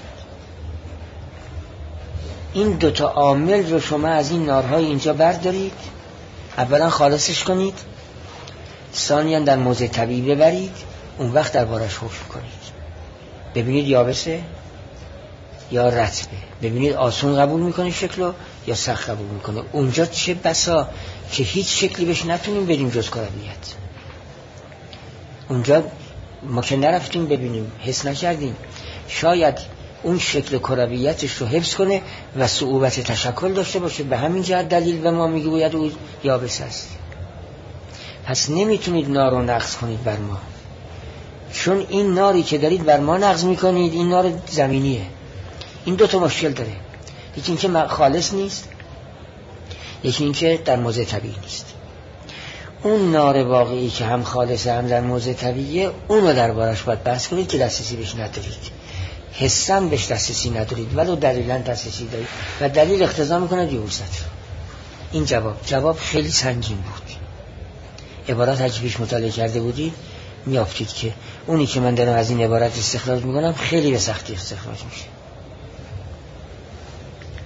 این دوتا عامل رو شما از این نارهای اینجا بردارید، اولا خالصش کنید، ثانیاً در موضع طبیعی ببرید، اون وقت در بارش حکم کنید، ببینید یابسه یا رطبه، ببینید آسون قبول میکنه شکلو یا سخت قبول میکنه. اونجا چه بسا که هیچ شکلی بهش نتونیم بدیم جز کرویت. اونجا ما که نرفتیم ببینیم، حس نکردیم، شاید اون شکل کرویتش رو حفظ کنه و صعوبت تشکل داشته باشه، به همین جهت دلیل به ما میگوید او یابس است. پس نمیتونید نار رو نقض کنید بر ما، چون این ناری که دارید بر ما نقض میکنید این نار زمینیه. این دو تا مشکل داره، یکی اینکه خالص نیست، یکی اینکه در موضع طبیعی نیست. اون نار واقعی که هم خالصه هم در موضع طبیعیه، اون رو دربارش باید بحث کنید که دسترسی بهش ندارید، حساً بهش دسترسی ندارید ولو دلیلاً دسترسی دارید و دلیل اقتضا میکنه یبوست. این جواب جواب خیلی سنگین بود. عبارات هرچی پیش مطالعه کرده بودید میافتید که اونی که من دارم از این عبارت استخراج میکنم خیلی به سختی استخراج میشه.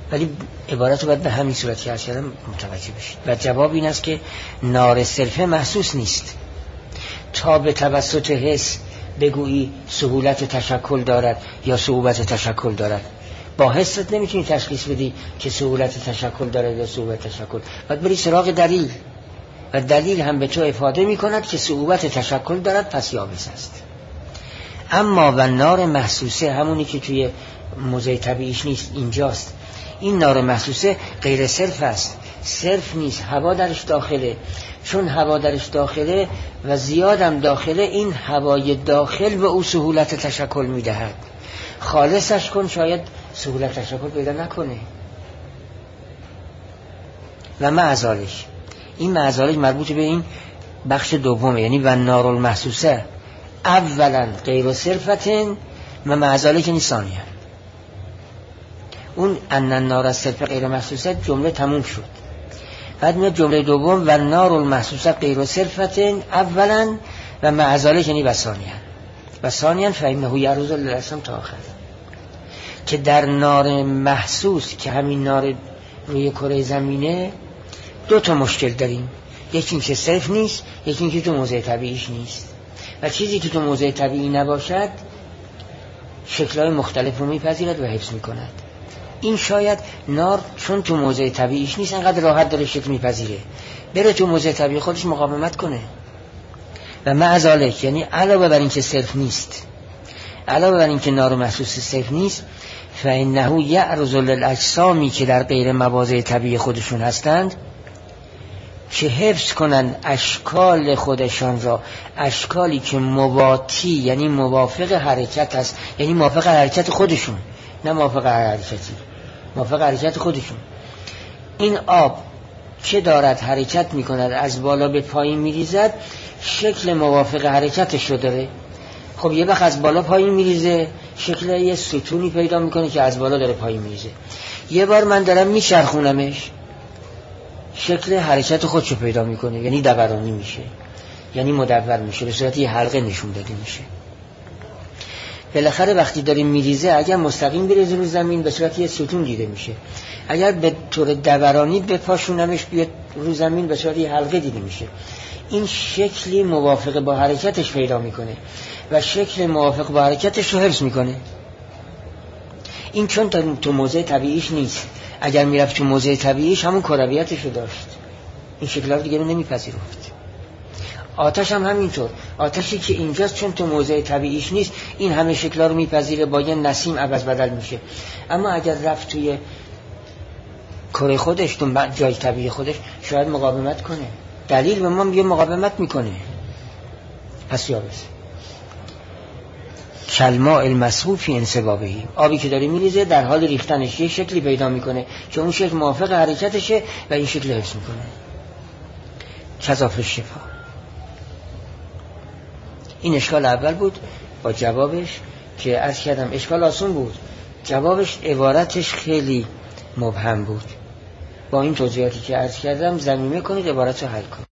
ولی عبارت رو باید به همین صورت که اشاره متوجه بشید. و جواب این است که نار صرفه محسوس نیست. تا به توسط حس بگویی سهولت تشکل دارد یا صعوبت تشکل دارد، با حست نمیتونی تشخیص بدی که سهولت تشکل دارد یا صعوبت تشکل. باید بری سراغ دلیل و دلیل هم به تو افاده میکند که صعوبت تشکل دارد، پس یابس است. اما و نار محسوسه همونی که توی موضع طبیعیش نیست، اینجاست. این نار محسوسه غیر صرف است، صرف نیست، هوا درش داخله. چون هوا درش داخله و زیادم داخله، این هوای داخل به او سهولت تشکل میدهد. خالصش کن شاید سهولت تشکل پیدا نکنه. و معزالش، این معزالش مربوط به این بخش دومه، یعنی و نار المحسوسه اولا غیر صرفتن و معزالش یعنی ثانیه. اون ان النار الصرف غیر محسوسه جمله تموم شد. بعد میاد جمله دوم و نار المحسوسه غیر صرفتن اولا و معزالش یعنی و ثانیه. و ثانیه فإنه یعرض للاسم تا آخر، که در نار محسوس که همین نار روی کره زمینه دو تا مشکل داریم. یکی این که صرف نیست، یکی این که تو موضع طبیعیش نیست. و چیزی که تو موضع طبیعی نباشد شکل‌های مختلف رو میپذیرد و حفظ میکند. این شاید نار چون تو موضع طبیعیش نیست انقدر راحت داره شکل میپذیره، بره تو موضع طبیعی خودش مقاومت کنه. و معزالک یعنی علاوه بر این که صرف نیست، علاوه بر این که نار محسوس صرف نیست، فإنه یعرض للاجسامی که در غیر مواضع طبیعی خودشون هستند که حفظ کنن اشکال خودشان را، اشکالی که مواتی یعنی موافق حرکت است، یعنی موافق حرکت خودشون، نه موافق حرکتی، موافق حرکت خودشون. این آب که دارد حرکت می کند، از بالا به پایین می ریزد، شکل موافق حرکتش رو داره. خب یه وقت از بالا پایین می ریزه، شکل یه ستونی پیدا می کنه که از بالا داره پایین می ریزه. یه بار من دارم می چرخونمش، شکل حرکت خودشو پیدا میکنه، یعنی دورانی میشه، یعنی مدور میشه، به صورت یه حلقه نشون داده میشه. بالاخره وقتی داریم میریزه، اگر مستقیم بریزه رو زمین به صورت یه ستون دیده میشه، اگر به طور دورانی بپاشونمش بیاد رو زمین به صورت یه حلقه دیده میشه. این شکلی موافق با حرکتش پیدا میکنه و شکل موافق با حرکتش رو حفظ میکنه. این چون تو موضع طبیعیش نیست، اگر میرفت تو موضع طبیعیش همون کرویتش رو داشت، این شکل‌ها دیگه رو نمیپذیرفت. آتش هم همینطور، آتشی که اینجاست چون تو موضع طبیعیش نیست، این همه شکل‌ها رو میپذیره، با یه نسیم عوض بدل میشه. اما اگر رفت توی کره خودش، تو جای طبیعی خودش، شاید مقاومت کنه. دلیل به ما میگه مقاومت میکنه. پس یابس کلماء المصحوف فی انسبابهی، آبی که داره میریزه در حال ریختنش یه شکلی پیدا میکنه که اون شکل موافق حرکتشه و این شکل حفظ میکنه. کذاف الشفا. این اشکال اول بود. با جوابش که عرض کردم اشکال آسون بود، جوابش عبارتش خیلی مبهم بود. با این توضیحاتی که عرض کردم ضمیمه کنید عبارت رو حل کنید.